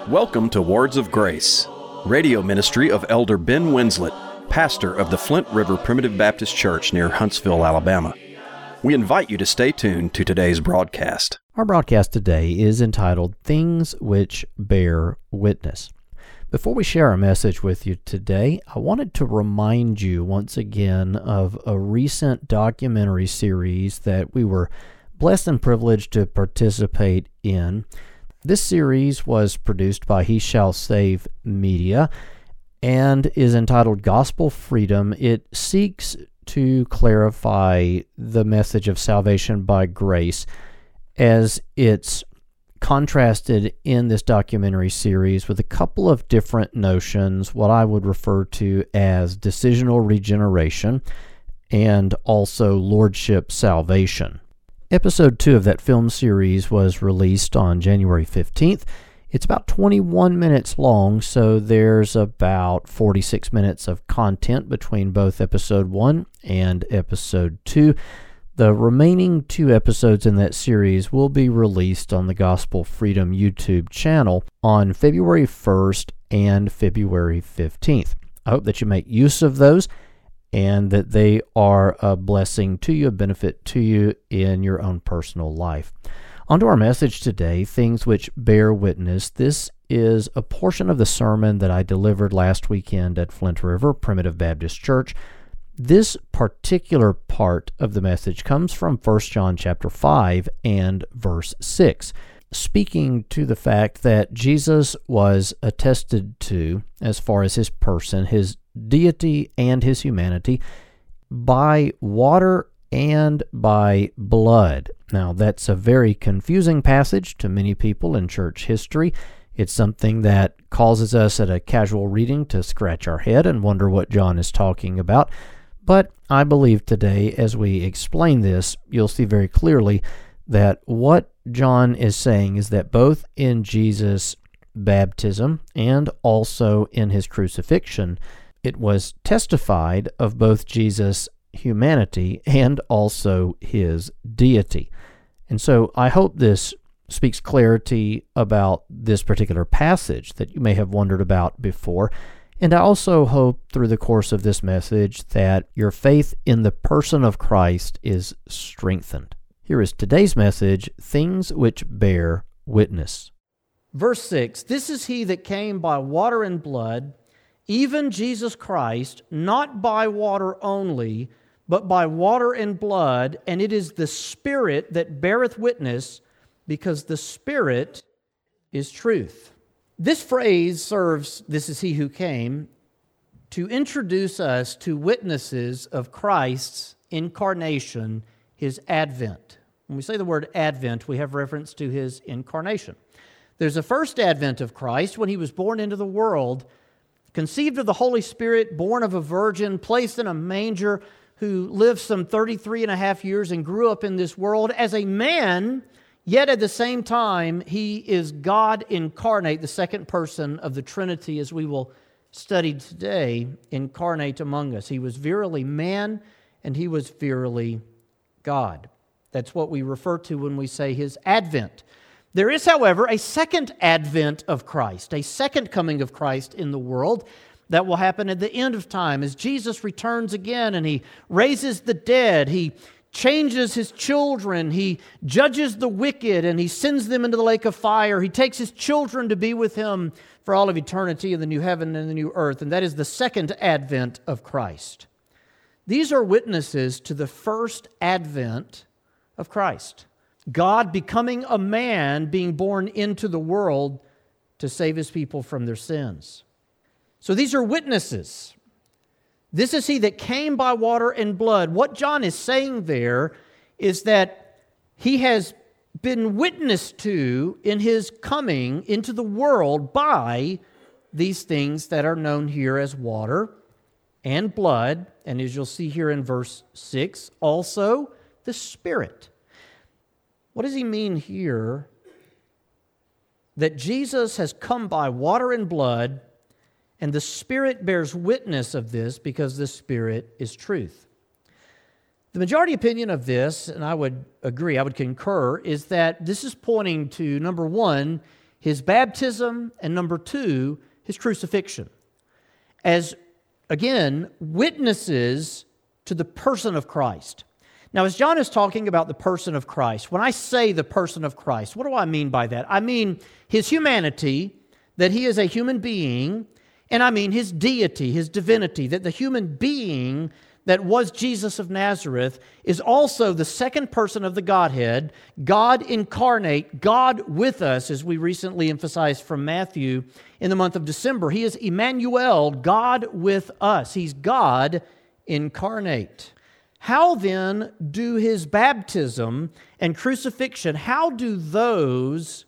Welcome to Words of Grace, radio ministry of Elder Ben Winslet, pastor of the Flint River Primitive Baptist Church near Huntsville, Alabama. We invite you to stay tuned to today's broadcast. Our broadcast today is entitled Things Which Bear Witness. Before we share our message with you today, I wanted to remind you once again of a recent documentary series that we were blessed and privileged to participate in. This series was produced by He Shall Save Media and is entitled Gospel Freedom. It seeks to clarify the message of salvation by grace as it's contrasted in this documentary series with a couple of different notions, what I would refer to as decisional regeneration and also lordship salvation. Episode 2 of that film series was released on January 15th. It's about 21 minutes long, so there's about 46 minutes of content between both Episode 1 and Episode 2. The remaining 2 episodes in that series will be released on the Gospel Freedom YouTube channel on February 1st and February 15th. I hope that you make use of those and that they are a blessing to you, a benefit to you in your own personal life. On to our message today, Things Which Bear Witness. This is a portion of the sermon that I delivered last weekend at Flint River Primitive Baptist Church. This particular part of the message comes from 1 John chapter 5 and verse 6, speaking to the fact that Jesus was attested to, as far as his person, his deity and his humanity, by water and by blood. Now, that's a very confusing passage to many people in church history. It's something that causes us at a casual reading to scratch our head and wonder what John is talking about. But I believe today, as we explain this, you'll see very clearly that what John is saying is that both in Jesus' baptism and also in his crucifixion, it was testified of both Jesus' humanity and also his deity. And so I hope this speaks clarity about this particular passage that you may have wondered about before. And I also hope through the course of this message that your faith in the person of Christ is strengthened. Here is today's message, Things Which Bear Witness. Verse 6, This is he that came by water and blood, even Jesus Christ, not by water only, but by water and blood, and it is the Spirit that beareth witness, because the Spirit is truth. This phrase serves, this is he who came, to introduce us to witnesses of Christ's incarnation, his advent. When we say the word advent, we have reference to his incarnation. There's a first advent of Christ when he was born into the world, conceived of the Holy Spirit, born of a virgin, placed in a manger, who lived some 33 and a half years and grew up in this world as a man, yet at the same time, he is God incarnate, the second person of the Trinity, as we will study today, incarnate among us. He was verily man, and he was verily God. That's what we refer to when we say his advent. There is, however, a second advent of Christ, a second coming of Christ in the world that will happen at the end of time as Jesus returns again and he raises the dead, he changes his children, he judges the wicked, and he sends them into the lake of fire. He takes his children to be with him for all of eternity in the new heaven and the new earth, and that is the second advent of Christ. These are witnesses to the first advent of Christ. God becoming a man, being born into the world to save his people from their sins. So these are witnesses. This is he that came by water and blood. What John is saying there is that he has been witnessed to in his coming into the world by these things that are known here as water and blood, and as you'll see here in verse 6, also the Spirit. What does he mean here? That Jesus has come by water and blood, and the Spirit bears witness of this because the Spirit is truth. The majority opinion of this, and I would agree, I would concur, is that this is pointing to, number one, his baptism, and number 2, his crucifixion, as, again, witnesses to the person of Christ. Now, as John is talking about the person of Christ, when I say the person of Christ, what do I mean by that? I mean his humanity, that he is a human being, and I mean his deity, his divinity, that the human being that was Jesus of Nazareth is also the second person of the Godhead, God incarnate, God with us, as we recently emphasized from Matthew in the month of December. He is Emmanuel, God with us. He's God incarnate. How then do his baptism and crucifixion, how do those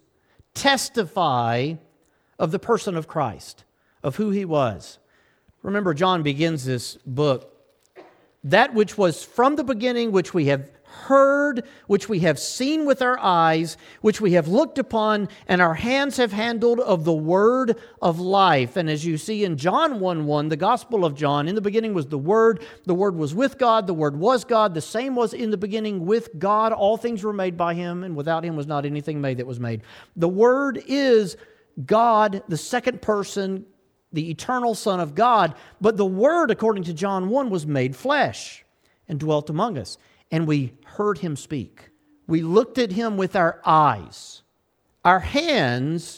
testify of the person of Christ, of who he was? Remember, John begins this book, that which was from the beginning, which we have heard, which we have seen with our eyes, which we have looked upon, and our hands have handled of the word of life. And as you see in John 1:1, the Gospel of John, in the beginning was the Word was with God, the Word was God, the same was in the beginning with God. All things were made by Him, and without Him was not anything made that was made. The Word is God, the second person, the eternal Son of God, but the Word, according to John 1, was made flesh and dwelt among us. And we heard Him speak. We looked at Him with our eyes. Our hands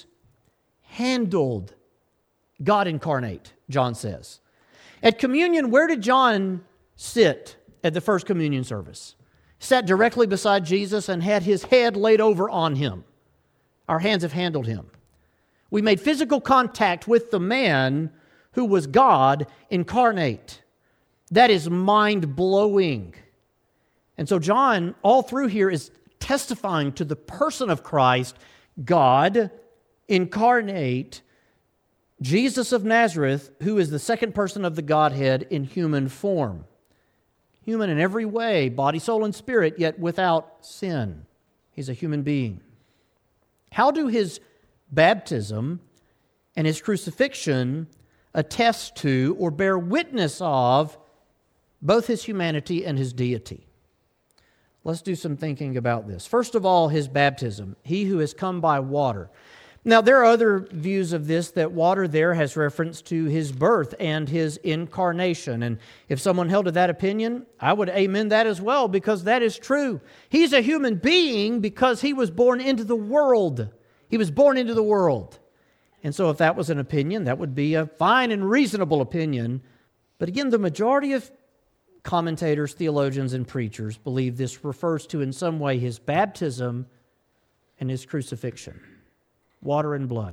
handled God incarnate, John says. At communion, where did John sit at the first communion service? He sat directly beside Jesus and had his head laid over on Him. Our hands have handled Him. We made physical contact with the man who was God incarnate. That is mind-blowing. And so John, all through here, is testifying to the person of Christ, God incarnate, Jesus of Nazareth, who is the second person of the Godhead in human form. Human in every way, body, soul, and spirit, yet without sin. He's a human being. How do his baptism and his crucifixion attest to or bear witness of both his humanity and his deity? Let's do some thinking about this. First of all, his baptism, he who has come by water. Now, there are other views of this, that water there has reference to his birth and his incarnation. And if someone held to that opinion, I would amen that as well, because that is true. He's a human being because he was born into the world. He was born into the world. And so if that was an opinion, that would be a fine and reasonable opinion. But again, the majority of commentators, theologians, and preachers believe this refers to in some way his baptism and his crucifixion. Water and blood.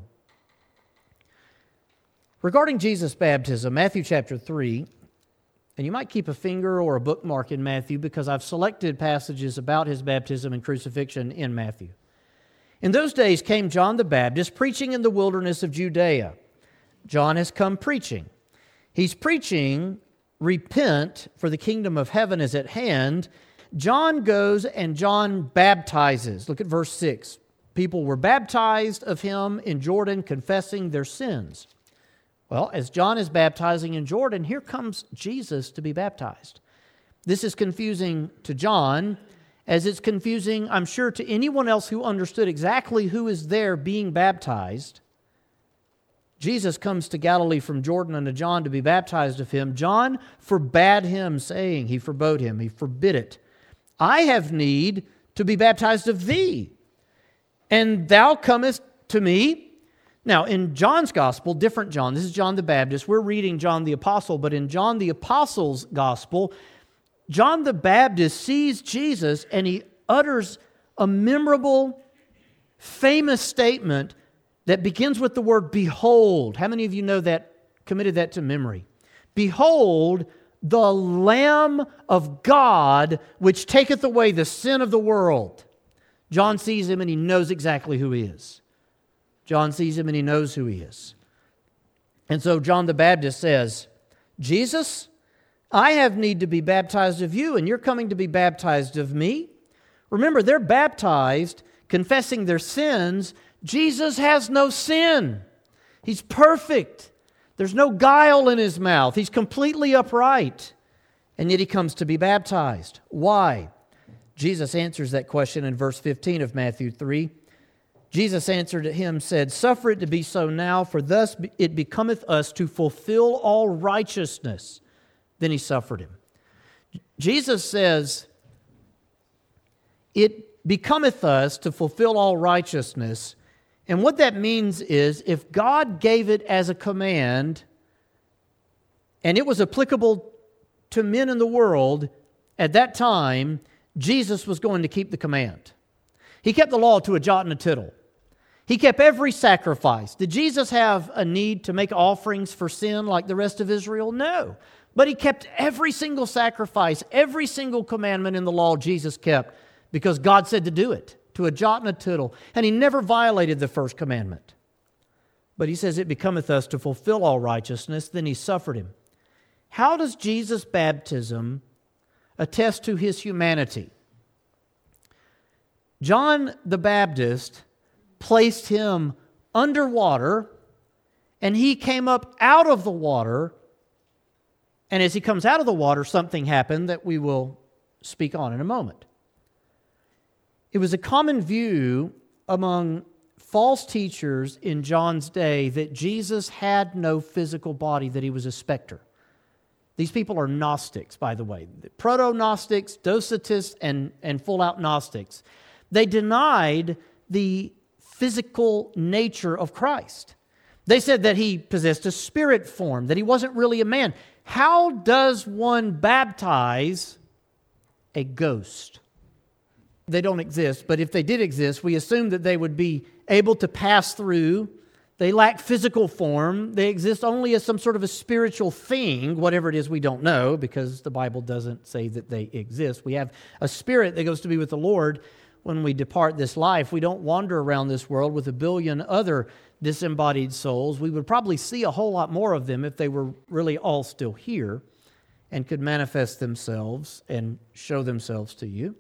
Regarding Jesus' baptism, Matthew chapter 3, and you might keep a finger or a bookmark in Matthew because I've selected passages about his baptism and crucifixion in Matthew. In those days came John the Baptist preaching in the wilderness of Judea. John has come preaching. He's preaching, repent, for the kingdom of heaven is at hand. John goes and John baptizes. Look at verse 6. People were baptized of him in Jordan, confessing their sins. Well, as John is baptizing in Jordan, here comes Jesus to be baptized. This is confusing to John, as it's confusing, I'm sure, to anyone else who understood exactly who is there being baptized. Jesus comes to Galilee from Jordan unto John to be baptized of him. John forbade him, saying, he forbade him, he forbid it. I have need to be baptized of thee, and thou comest to me. Now, in John's gospel, different John, this is John the Baptist. We're reading John the Apostle, but in John the Apostle's gospel, John the Baptist sees Jesus and he utters a memorable, famous statement that begins with the word behold. How many of you know that, committed that to memory? Behold, the Lamb of God, which taketh away the sin of the world. John sees him and he knows exactly who he is. John sees him and he knows who he is. And so John the Baptist says, Jesus, I have need to be baptized of you, and you're coming to be baptized of me. Remember, they're baptized, confessing their sins. Jesus has no sin. He's perfect. There's no guile in his mouth. He's completely upright. And yet he comes to be baptized. Why? Jesus answers that question in verse 15 of Matthew 3. Jesus answered him, said, Suffer it to be so now, for thus it becometh us to fulfill all righteousness. Then he suffered him. Jesus says, it becometh us to fulfill all righteousness. And what that means is, if God gave it as a command, and it was applicable to men in the world at that time, Jesus was going to keep the command. He kept the law to a jot and a tittle. He kept every sacrifice. Did Jesus have a need to make offerings for sin like the rest of Israel? No. But he kept every single sacrifice, every single commandment in the law Jesus kept because God said to do it, to a jot and a tittle. And he never violated the first commandment. But he says, it becometh us to fulfill all righteousness. Then he suffered him. How does Jesus' baptism attest to his humanity? John the Baptist placed him underwater, and he came up out of the water. And as he comes out of the water, something happened that we will speak on in a moment. It was a common view among false teachers in John's day that Jesus had no physical body, that he was a specter. These people are Gnostics, by the way. Proto-Gnostics, Docetists, and full-out Gnostics. They denied the physical nature of Christ. They said that he possessed a spirit form, that he wasn't really a man. How does one baptize a ghost? They don't exist, but if they did exist, we assume that they would be able to pass through. They lack physical form. They exist only as some sort of a spiritual thing, whatever it is we don't know, because the Bible doesn't say that they exist. We have a spirit that goes to be with the Lord when we depart this life. We don't wander around this world with a billion other disembodied souls. We would probably see a whole lot more of them if they were really all still here and could manifest themselves and show themselves to you.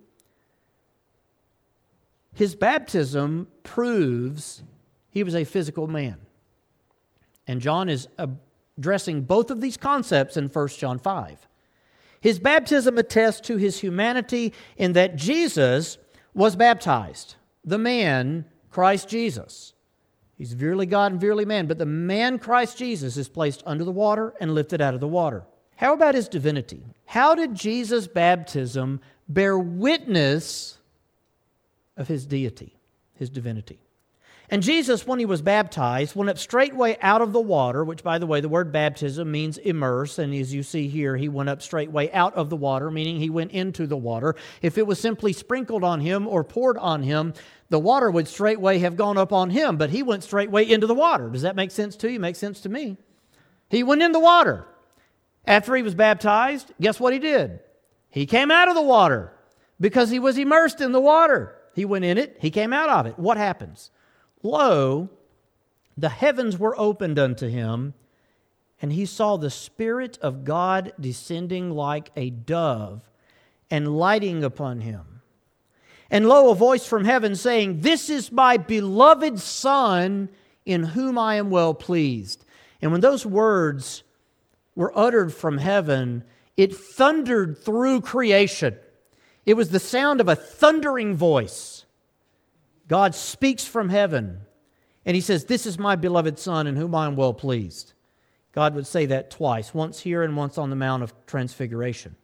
His baptism proves he was a physical man. And John is addressing both of these concepts in 1 John 5. His baptism attests to his humanity in that Jesus was baptized. The man, Christ Jesus. He's virtually God and virtually man, but the man, Christ Jesus, is placed under the water and lifted out of the water. How about his divinity? How did Jesus' baptism bear witness of his deity, his divinity? And Jesus, when he was baptized, went up straightway out of the water, which, by the way, the word baptism means immerse, and as you see here, he went up straightway out of the water, meaning he went into the water. If it was simply sprinkled on him or poured on him, the water would straightway have gone up on him, but he went straightway into the water. Does that make sense to you? Makes sense to me. He went in the water. After he was baptized, guess what he did? He came out of the water because he was immersed in the water. He went in it, he came out of it. What happens? Lo, the heavens were opened unto him, and he saw the Spirit of God descending like a dove and lighting upon him. And lo, a voice from heaven saying, This is my beloved Son, in whom I am well pleased. And when those words were uttered from heaven, it thundered through creation. It was the sound of a thundering voice. God speaks from heaven, and he says, This is my beloved Son, in whom I am well pleased. God would say that twice, once here and once on the Mount of Transfiguration.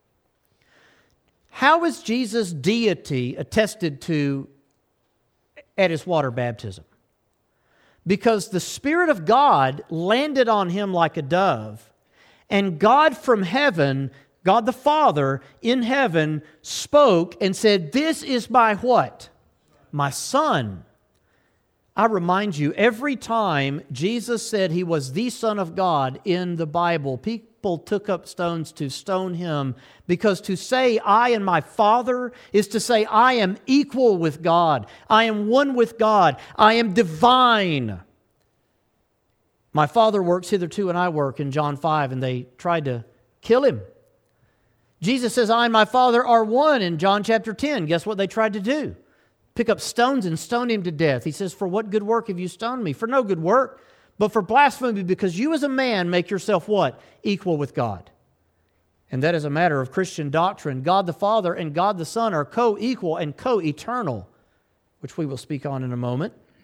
How is Jesus' deity attested to at his water baptism? Because the Spirit of God landed on him like a dove, and God from heaven, God the Father in heaven, spoke and said, This is my what? My Son. I remind you, every time Jesus said he was the Son of God in the Bible, people took up stones to stone him, because to say I and my Father is to say I am equal with God. I am one with God. I am divine. My Father works hitherto and I work in John 5, and they tried to kill him. Jesus says I and my Father are one in John chapter 10. Guess what they tried to do? Pick up stones and stone him to death. He says, For what good work have you stoned me? For no good work, but for blasphemy, because you as a man make yourself what? Equal with God. And that is a matter of Christian doctrine. God the Father and God the Son are co-equal and co-eternal, which we will speak on in a moment.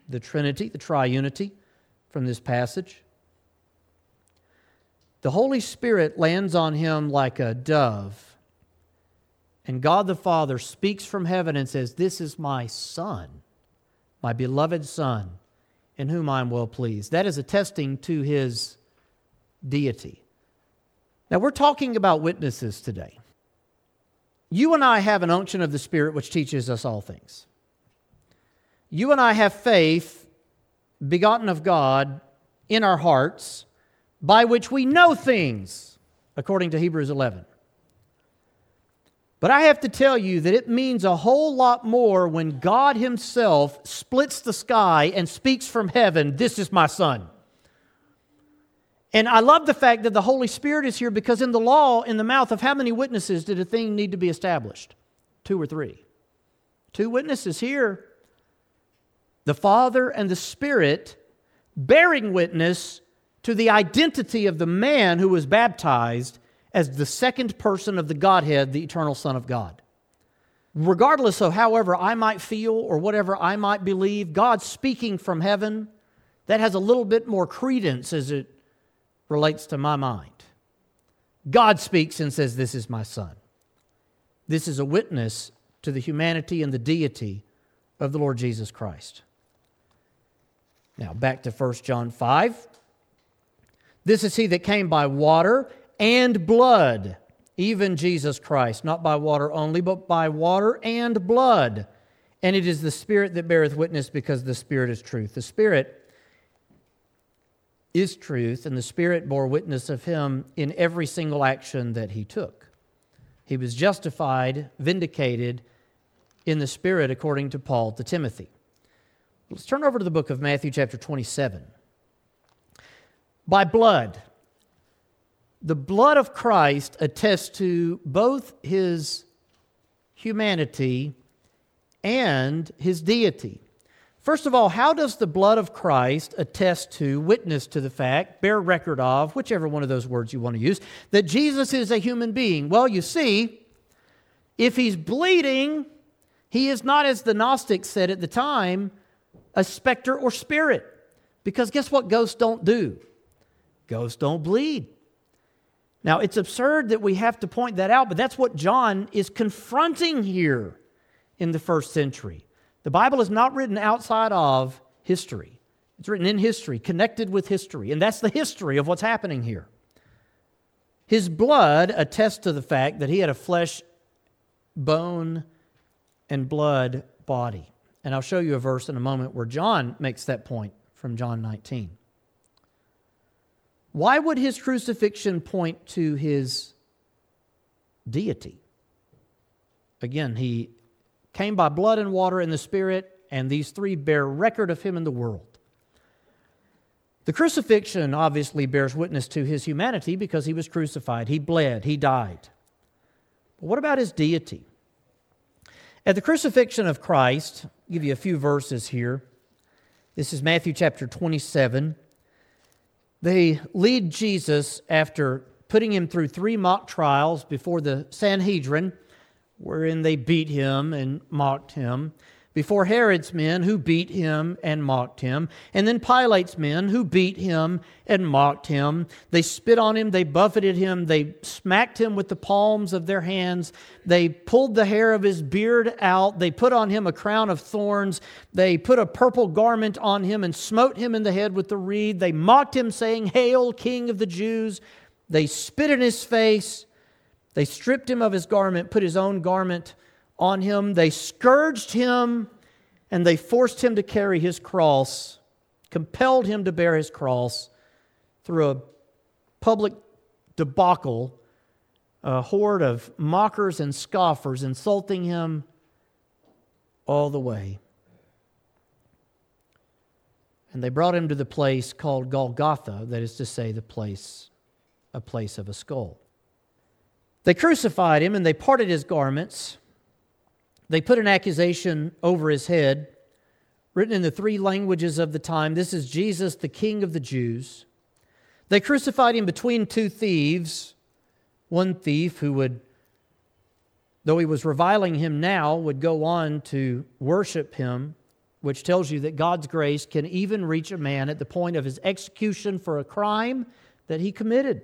the Trinity, the triunity from this passage. The Holy Spirit lands on him like a dove, and God the Father speaks from heaven and says, "This is my Son, my beloved Son, in whom I am well pleased." That is attesting to his deity. Now, we're talking about witnesses today. You and I have an unction of the Spirit which teaches us all things. You and I have faith, begotten of God, in our hearts, by which we know things, according to Hebrews 11. But I have to tell you that it means a whole lot more when God Himself splits the sky and speaks from heaven, "This is my Son." And I love the fact that the Holy Spirit is here, because in the law, in the mouth of how many witnesses did a thing need to be established? 2 or 3. 2 witnesses here. The Father and the Spirit bearing witness to the identity of the man who was baptized as the second person of the Godhead, the eternal Son of God. Regardless of however I might feel or whatever I might believe, God speaking from heaven, that has a little bit more credence as it relates to my mind. God speaks and says, "This is my Son." This is a witness to the humanity and the deity of the Lord Jesus Christ. Now, back to 1 John 5. "This is He that came by water and blood, even Jesus Christ, not by water only, but by water and blood. And it is the Spirit that beareth witness, because the Spirit is truth." The Spirit is truth, and the Spirit bore witness of Him in every single action that He took. He was justified, vindicated in the Spirit, according to Paul to Timothy. Let's turn over to the book of Matthew chapter 27. By blood. The blood of Christ attests to both His humanity and His deity. First of all, how does the blood of Christ attest to, witness to the fact, bear record of, whichever one of those words you want to use, that Jesus is a human being? Well, you see, if He's bleeding, He is not, as the Gnostics said at the time, a specter or spirit. Because guess what ghosts don't do? Ghosts don't bleed. Now, it's absurd that we have to point that out, but that's what John is confronting here in the first century. The Bible is not written outside of history. It's written in history, connected with history, and that's the history of what's happening here. His blood attests to the fact that He had a flesh, bone, and blood body. And I'll show you a verse in a moment where John makes that point from John 19. Why would His crucifixion point to His deity? Again, He came by blood and water and the Spirit, and these 3 bear record of Him in the world. The crucifixion obviously bears witness to His humanity, because He was crucified. He bled. He died. But what about His deity? At the crucifixion of Christ, I'll give you a few verses here. This is Matthew chapter 27. They lead Jesus, after putting Him through 3 mock trials before the Sanhedrin, wherein they beat Him and mocked Him, before Herod's men, who beat Him and mocked Him, and then Pilate's men, who beat Him and mocked Him. They spit on Him, they buffeted Him, they smacked Him with the palms of their hands, they pulled the hair of His beard out, they put on Him a crown of thorns, they put a purple garment on Him and smote Him in the head with the reed, they mocked Him, saying, "Hail, King of the Jews!" They spit in His face, they stripped Him of His garment, put His own garment on Him. They scourged Him, and they forced Him to carry His cross, compelled Him to bear His cross through a public debacle, a horde of mockers and scoffers insulting Him all the way. And they brought Him to the place called Golgotha, that is to say, a place of a skull. They crucified Him, and they parted His garments. They put an accusation over His head, written in the 3 languages of the time. "This is Jesus, the King of the Jews." They crucified Him between 2 thieves. One thief who would, though he was reviling Him now, would go on to worship Him which tells you that God's grace can even reach a man at the point of his execution for a crime that he committed.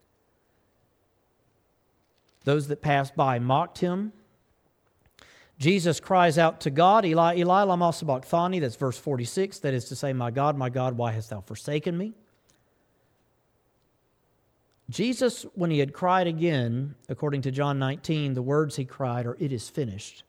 Those that passed by mocked him. Jesus cries out to God, Eli, Eli, lama sabachthani, that's verse 46, that is to say, my God, why hast thou forsaken me? Jesus, when he had cried again, according to John 19, the words he cried are, it is finished,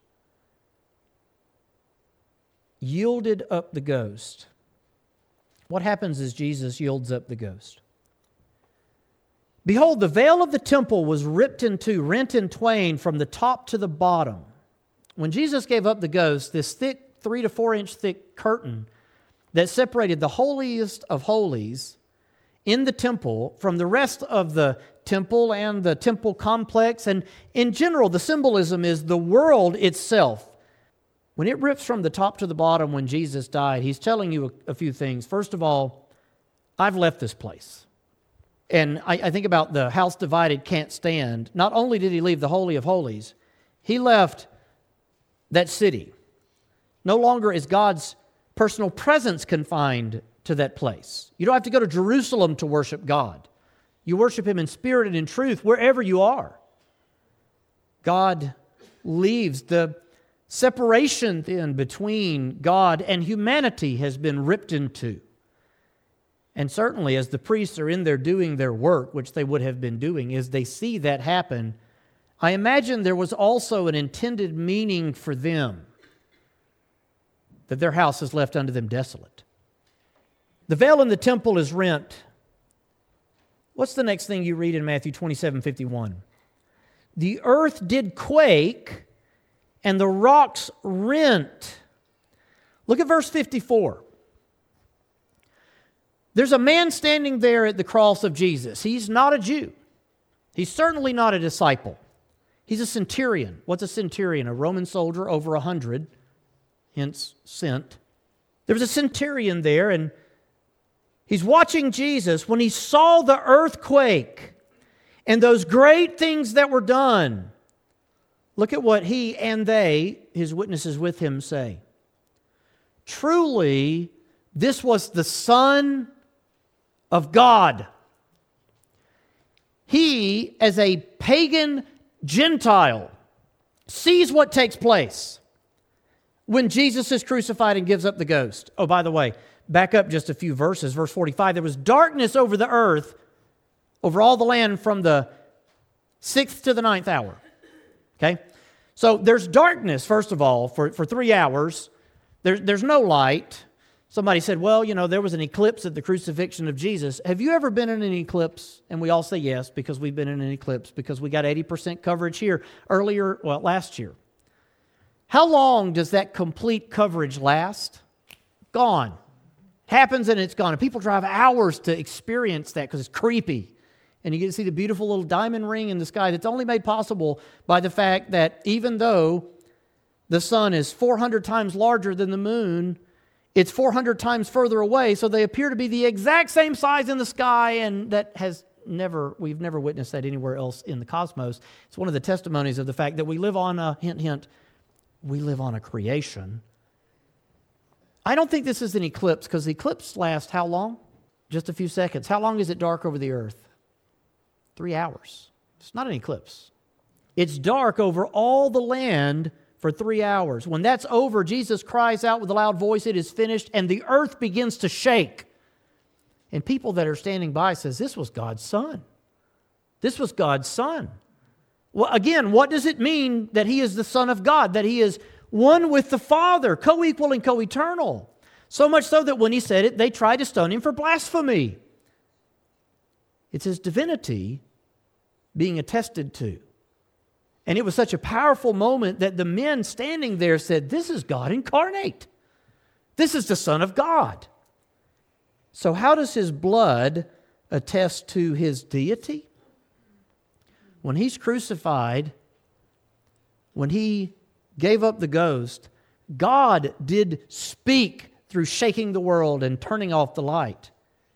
yielded up the ghost. What happens as Jesus yields up the ghost? Behold, the veil of the temple was ripped in two, rent in twain from the top to the bottom. When Jesus gave up the ghost, this thick, 3 to 4 inch thick curtain that separated the holiest of holies in the temple from the rest of the temple and the temple complex, and in general, the symbolism is the world itself. When it rips from the top to the bottom when Jesus died, he's telling you a few things. First of all, I've left this place. And I think about the house divided can't stand. Not only did he leave the Holy of Holies, he left that city. No longer is God's personal presence confined to that place. You don't have to go to Jerusalem to worship God. You worship Him in spirit and in truth wherever you are. God leaves. The separation then between God and humanity has been ripped in two. And certainly as the priests are in there doing their work, which they would have been doing, as they see that happen, I imagine there was also an intended meaning for them, that their house is left unto them desolate. The veil in the temple is rent. What's the next thing you read in Matthew 27:51? The earth did quake, and the rocks rent. Look at verse 54. There's a man standing there at the cross of Jesus. He's not a Jew. He's certainly not a disciple. He's a centurion. What's a centurion? A Roman soldier over 100, hence sent. There was a centurion there, and he's watching Jesus. When he saw the earthquake and those great things that were done, look at what he and they, his witnesses with him, say. Truly, this was the Son of God. He, as a pagan Gentile, sees what takes place when Jesus is crucified and gives up the ghost. Oh, by the way, back up just a few verses. Verse 45, there was darkness over the earth, over all the land from the 6th to the 9th hour. Okay? So there's darkness, first of all, for 3 hours. There's no light. Somebody said, well, there was an eclipse at the crucifixion of Jesus. Have you ever been in an eclipse? And we all say yes, because we've been in an eclipse, because we got 80% coverage here last year. How long does that complete coverage last? Gone. Happens and it's gone. And people drive hours to experience that because it's creepy. And you get to see the beautiful little diamond ring in the sky that's only made possible by the fact that even though the sun is 400 times larger than the moon, it's 400 times further away, so they appear to be the exact same size in the sky, and we've never witnessed that anywhere else in the cosmos. It's one of the testimonies of the fact that we live on we live on a creation. I don't think this is an eclipse, because the eclipse lasts how long? Just a few seconds. How long is it dark over the earth? 3 hours. It's not an eclipse. It's dark over all the land for 3 hours. When that's over, Jesus cries out with a loud voice, it is finished, and the earth begins to shake. And people that are standing by says, this was God's Son. This was God's Son. Well, again, what does it mean that He is the Son of God? That He is one with the Father, co-equal and co-eternal. So much so that when He said it, they tried to stone Him for blasphemy. It's His divinity being attested to. And it was such a powerful moment that the men standing there said, this is God incarnate. This is the Son of God. So how does His blood attest to His deity? When He's crucified, when He gave up the ghost, God did speak through shaking the world and turning off the light.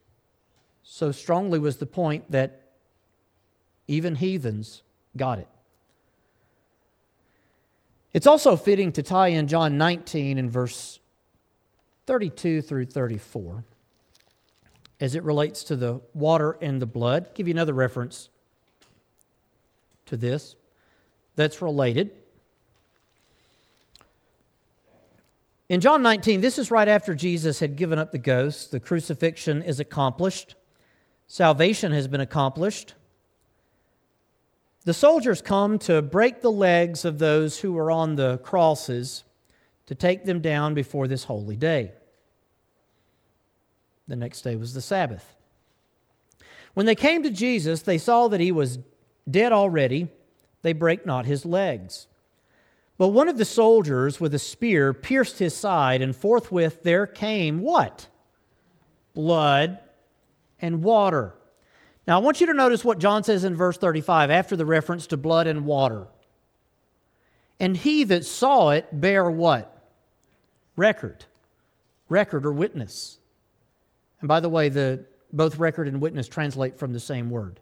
So strongly was the point that even heathens got it. It's also fitting to tie in John 19 and verse 32 through 34, as it relates to the water and the blood. I'll give you another reference to this that's related. In John 19, this is right after Jesus had given up the ghost. The crucifixion is accomplished. Salvation has been accomplished. The soldiers come to break the legs of those who were on the crosses to take them down before this holy day. The next day was the Sabbath. When they came to Jesus, they saw that he was dead already. They brake not his legs. But one of the soldiers with a spear pierced his side, and forthwith there came what? Blood and water. Now I want you to notice what John says in verse 35 after the reference to blood and water. And he that saw it bare what? Record. Record or witness. And by the way, both record and witness translate from the same word.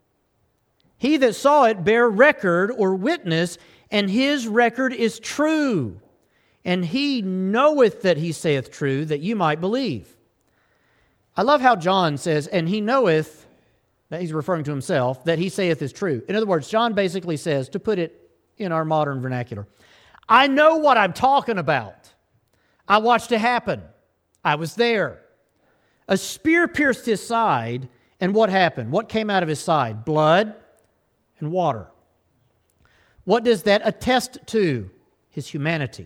He that saw it bare record or witness, and his record is true. And he knoweth that he saith true, that you might believe. I love how John says, and he knoweth, that he's referring to himself, that he saith is true. In other words, John basically says, to put it in our modern vernacular, I know what I'm talking about. I watched it happen. I was there. A spear pierced his side, and what happened? What came out of his side? Blood and water. What does that attest to? His humanity.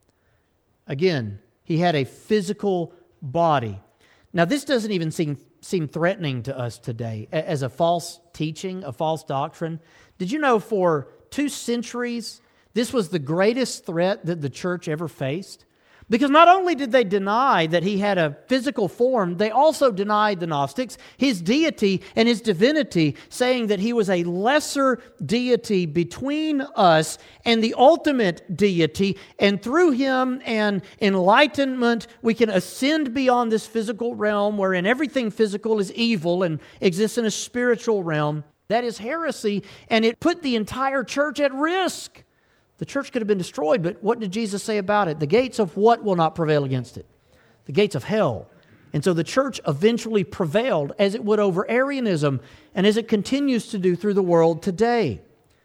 Again, he had a physical body. Now, this doesn't even seem threatening to us today as a false teaching, a false doctrine. Did you know for 2 centuries, this was the greatest threat that the church ever faced? Because not only did they deny that he had a physical form, they also denied the Gnostics his deity and his divinity, saying that he was a lesser deity between us and the ultimate deity, and through him and enlightenment, we can ascend beyond this physical realm wherein everything physical is evil and exists in a spiritual realm. That is heresy, and it put the entire church at risk. The church could have been destroyed, but what did Jesus say about it? The gates of what will not prevail against it? The gates of hell. And so the church eventually prevailed, as it would over Arianism, and as it continues to do through the world today.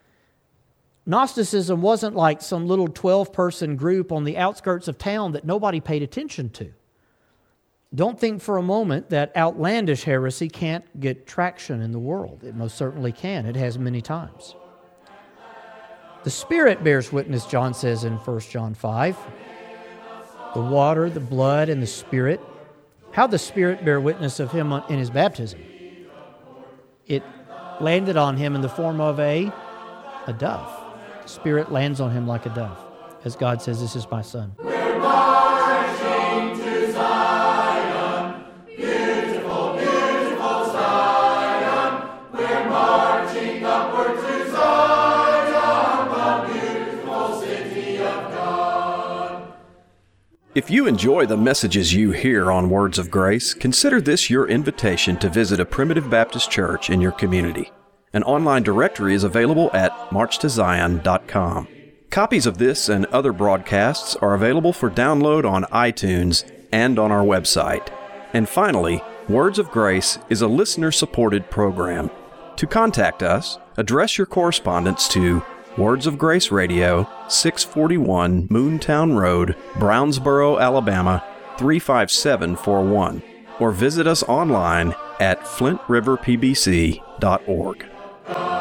Gnosticism wasn't like some little 12-person group on the outskirts of town that nobody paid attention to. Don't think for a moment that outlandish heresy can't get traction in the world. It most certainly can. It has many times. The Spirit bears witness, John says in 1 John 5. The water, the blood, and the Spirit. How the Spirit bear witness of him in his baptism? It landed on him in the form of a dove. The Spirit lands on him like a dove. As God says, this is my Son. We're marching to Zion, beautiful, beautiful Zion. We're marching upward to Zion. If you enjoy the messages you hear on Words of Grace, consider this your invitation to visit a Primitive Baptist church in your community. An online directory is available at marchtozion.com. Copies of this and other broadcasts are available for download on iTunes and on our website. And finally, Words of Grace is a listener-supported program. To contact us, address your correspondence to Words of Grace Radio, 641 Moontown Road, Brownsboro, Alabama, 35741, or visit us online at flintriverpbc.org.